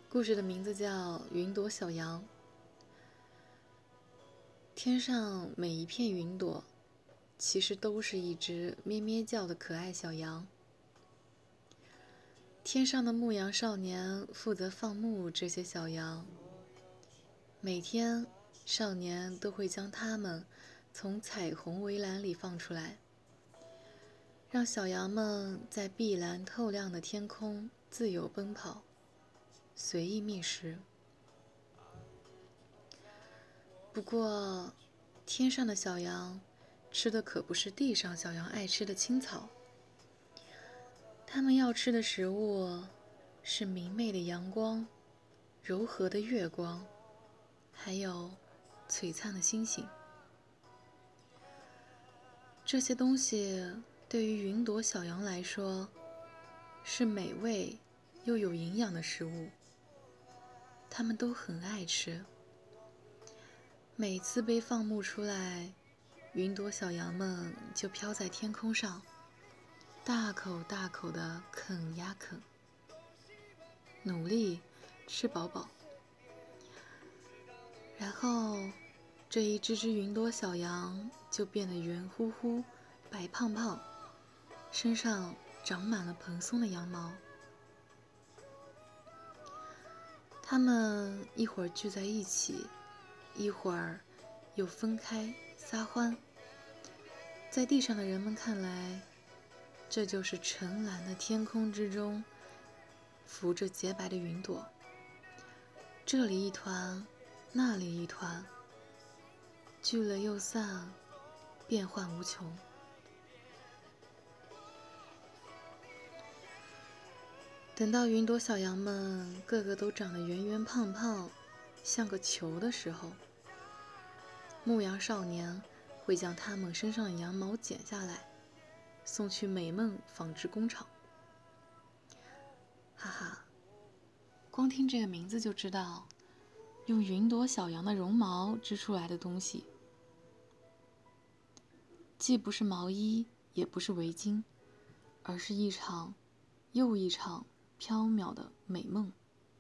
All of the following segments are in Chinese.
故事的名字叫《云朵小羊》。天上每一片云朵，其实都是一只咩咩叫的可爱小羊。天上的牧羊少年负责放牧这些小羊。每天，少年都会将它们从彩虹围栏里放出来，让小羊们在碧蓝透亮的天空自由奔跑，随意觅食。不过，天上的小羊吃的可不是地上小羊爱吃的青草，它们要吃的食物是明媚的阳光、柔和的月光，还有璀璨的星星。这些东西对于云朵小羊来说，是美味又有营养的食物，它们都很爱吃。每次被放牧出来，云朵小羊们就飘在天空上，大口大口地啃呀啃，努力吃饱饱。然后，这一只只云朵小羊就变得圆乎乎、白胖胖，身上长满了蓬松的羊毛。它们一会儿聚在一起，一会儿又分开撒欢。在地上的人们看来，这就是澄蓝的天空之中浮着洁白的云朵，这里一团，那里一团，聚了又散，变幻无穷。等到云朵小羊们个个都长得圆圆胖胖，像个球的时候，牧羊少年会将它们身上的羊毛剪下来，送去美梦纺织工厂。哈哈，光听这个名字就知道，用云朵小羊的绒毛织出来的东西，既不是毛衣，也不是围巾，而是一场又一场飘渺的美梦。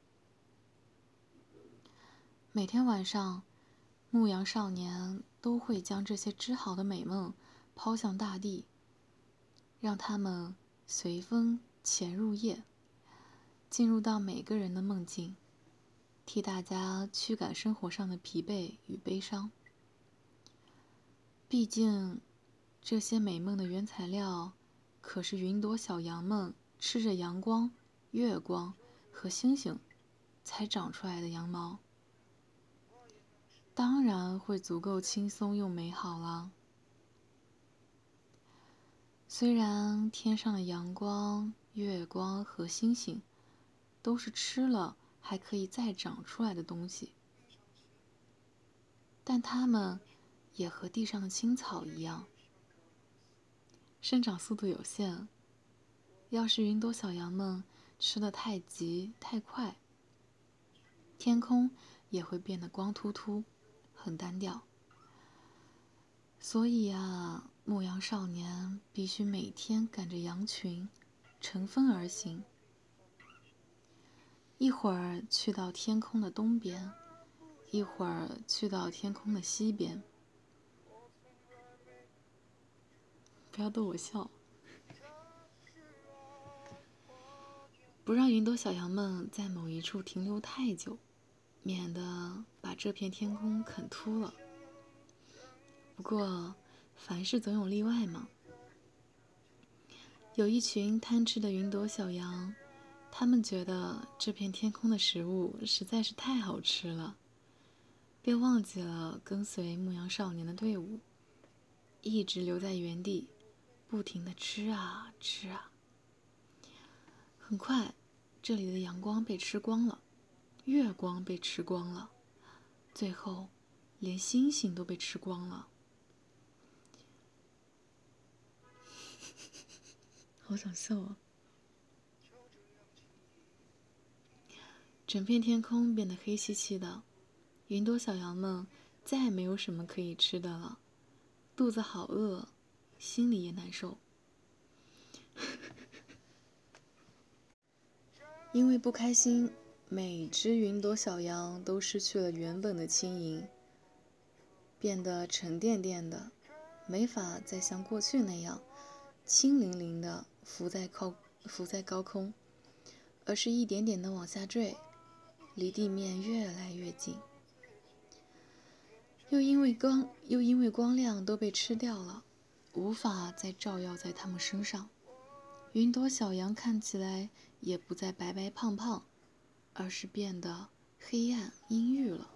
每天晚上，牧羊少年都会将这些织好的美梦抛向大地，让它们随风潜入夜，进入到每个人的梦境，替大家驱赶生活上的疲惫与悲伤。毕竟，这些美梦的原材料可是云朵小羊们吃着阳光、月光和星星才长出来的羊毛，当然会足够轻松又美好了。虽然天上的阳光、月光和星星都是吃了还可以再长出来的东西，但它们也和地上的青草一样，生长速度有限。要是云朵小羊们吃得太急太快，天空也会变得光秃秃，很单调。所以啊，牧羊少年必须每天赶着羊群，乘风而行。一会儿去到天空的东边，一会儿去到天空的西边。不要逗我笑。不让云朵小羊们在某一处停留太久，免得把这片天空啃秃了。不过，凡事总有例外嘛。有一群贪吃的云朵小羊，他们觉得这片天空的食物实在是太好吃了，便忘记了跟随牧羊少年的队伍，一直留在原地，不停地吃啊吃啊。很快，这里的阳光被吃光了，月光被吃光了，最后连星星都被吃光了。好想笑啊！整片天空变得黑漆漆的，云朵小羊们再也没有什么可以吃的了，肚子好饿，心里也难受。因为不开心， 每只云朵小羊都失去了原本的轻盈，变得沉甸甸的，没法再像过去那样轻灵灵地浮在高空，而是一点点地往下坠，离地面越来越近。又因为光亮都被吃掉了，无法再照耀在它们身上，云朵小羊看起来也不再白白胖胖，而是变得黑暗阴郁了。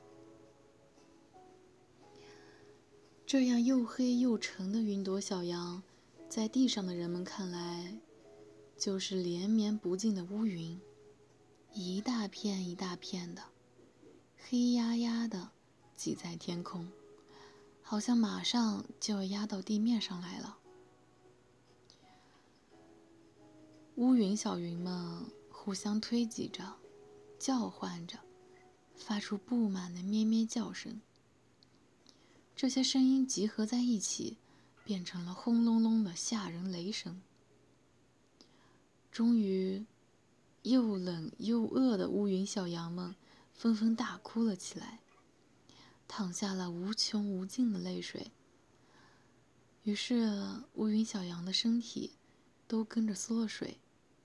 这样又黑又沉的云朵小羊，在地上的人们看来，就是连绵不尽的乌云，一大片一大片的，黑压压的挤在天空，好像马上就要压到地面上来了。乌云小云们互相推挤着，叫唤着，发出不满的咩咩叫声。这些声音集合在一起，变成了轰隆隆的吓人雷声。终于，又冷又饿的乌云小羊们纷纷大哭了起来，淌下了无穷无尽的泪水。于是，乌云小羊的身体都跟着缩了水，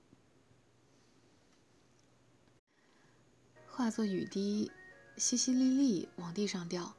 化作雨滴，淅淅沥沥往地上掉。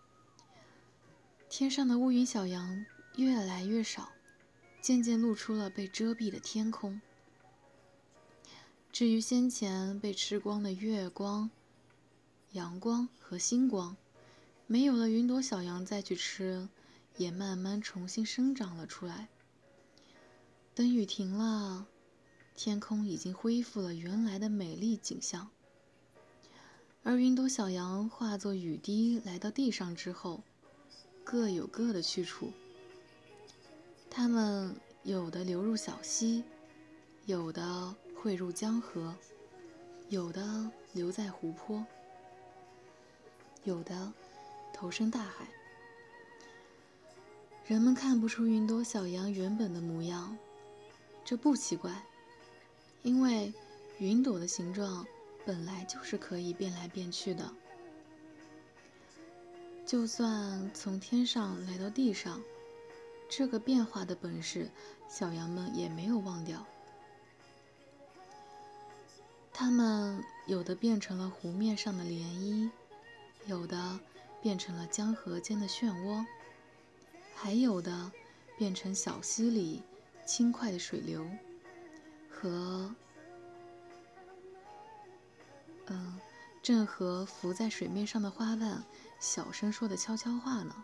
天上的乌云小羊越来越少，渐渐露出了被遮蔽的天空。至于先前被吃光的月光、阳光和星光，没有了云朵小羊再去吃，也慢慢重新生长了出来。等雨停了，天空已经恢复了原来的美丽景象。而云朵小羊化作雨滴来到地上之后，各有各的去处。它们有的流入小溪，有的汇入江河，有的留在湖泊，有的投身大海。人们看不出云朵小羊原本的模样，这不奇怪，因为云朵的形状本来就是可以变来变去的。就算从天上来到地上，这个变化的本事，小羊们也没有忘掉。它们有的变成了湖面上的涟漪，有的变成了江河间的漩涡，还有的变成小溪里轻快的水流，和正和浮在水面上的花瓣小声说的悄悄话呢。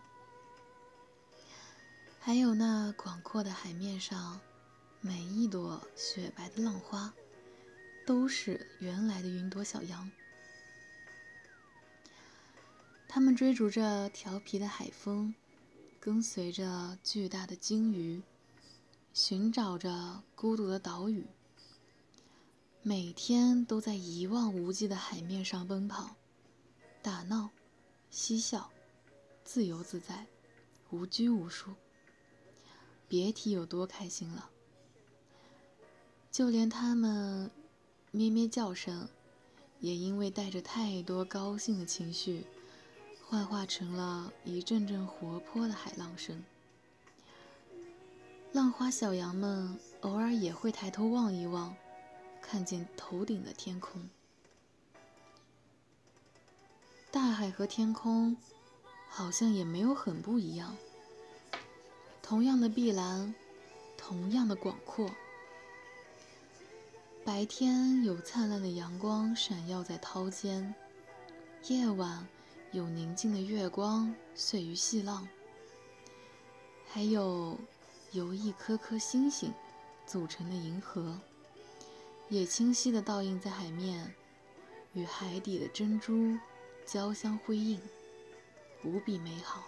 还有那广阔的海面上，每一朵雪白的浪花，都是原来的云朵小羊。它们追逐着调皮的海风，跟随着巨大的鲸鱼，寻找着孤独的岛屿，每天都在一望无际的海面上奔跑，打闹、嬉笑，自由自在，无拘无束，别提有多开心了。就连它们咩咩叫声，也因为带着太多高兴的情绪，幻化成了一阵阵活泼的海浪声。浪花小羊们偶尔也会抬头望一望，看见头顶的天空。大海和天空好像也没有很不一样，同样的碧蓝，同样的广阔。白天有灿烂的阳光闪耀在涛间，夜晚有宁静的月光碎于细浪，还有由一颗颗星星组成的银河，也清晰地倒映在海面，与海底的珍珠交相辉映，无比美好。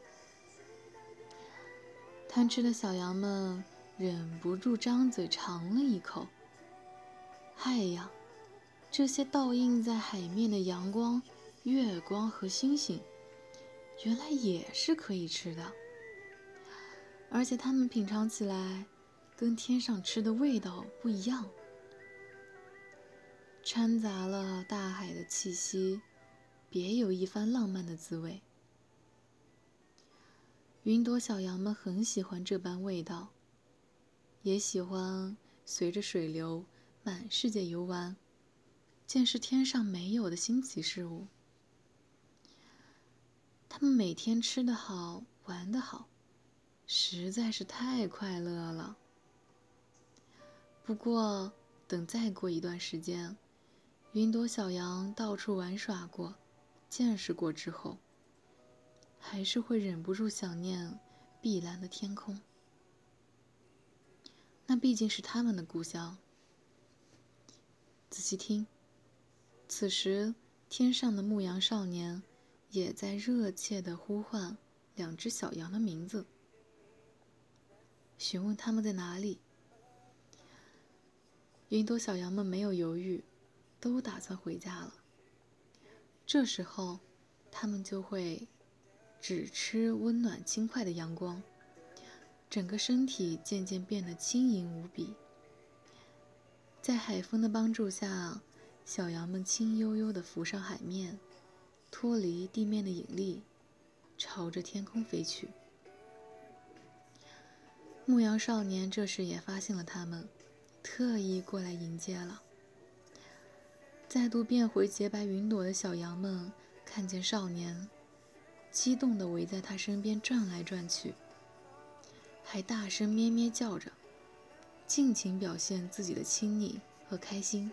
贪吃的小羊们忍不住张嘴尝了一口。嗨呀，这些倒映在海面的阳光、月光和星星，原来也是可以吃的，而且它们品尝起来跟天上吃的味道不一样。 掺杂了大海的气息，别有一番浪漫的滋味。云朵小羊们很喜欢这般味道，也喜欢随着水流满世界游玩，见识天上没有的新奇事物。他们每天吃得好，玩得好，实在是太快乐了。不过，等再过一段时间，云朵小羊到处玩耍过，见识过之后，还是会忍不住想念碧蓝的天空。那毕竟是他们的故乡。仔细听，此时天上的牧羊少年也在热切地呼唤2只小羊的名字，询问他们在哪里。云朵小羊们没有犹豫，都打算回家了。这时候，他们就会只吃温暖轻快的阳光，整个身体渐渐变得轻盈无比。在海风的帮助下，小羊们轻悠悠地浮上海面，脱离地面的引力，朝着天空飞去。牧羊少年这时也发现了他们，特意过来迎接了。再度变回洁白云朵的小羊们看见少年，激动地围在他身边转来转去，还大声咩咩叫着，尽情表现自己的亲昵和开心。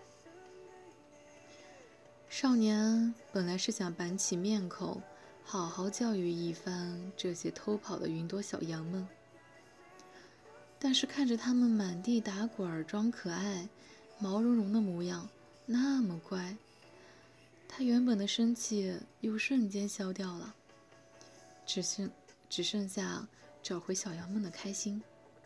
少年本来是想板起面孔，好好教育一番这些偷跑的云朵小羊们，但是看着他们满地打滚装可爱，毛茸茸的模样那么乖，他原本的生气又瞬间消掉了，只剩下找回小羊们的开心。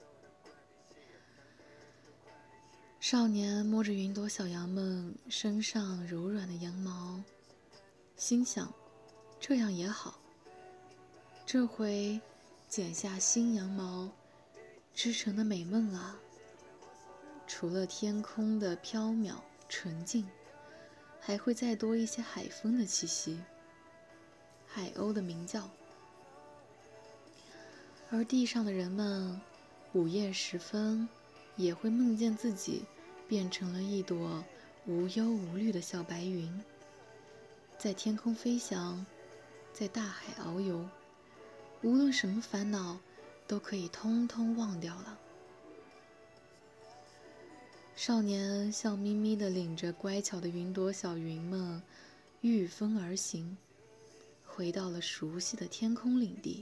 少年摸着云朵小羊们身上柔软的羊毛，心想这样也好，这回剪下新羊毛织成的美梦啊，除了天空的飘渺纯净，还会再多一些海风的气息，海鸥的鸣叫。而地上的人们午夜时分也会梦见自己变成了一朵无忧无虑的小白云，在天空飞翔，在大海遨游，无论什么烦恼都可以通通忘掉了。少年笑眯眯地领着乖巧的云朵小云们御风而行，回到了熟悉的天空领地。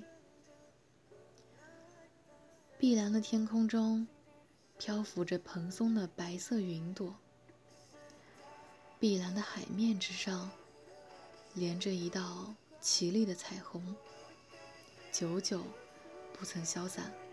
碧蓝的天空中漂浮着蓬松的白色云朵，碧蓝的海面之上连着一道绮丽的彩虹，久久不曾消散。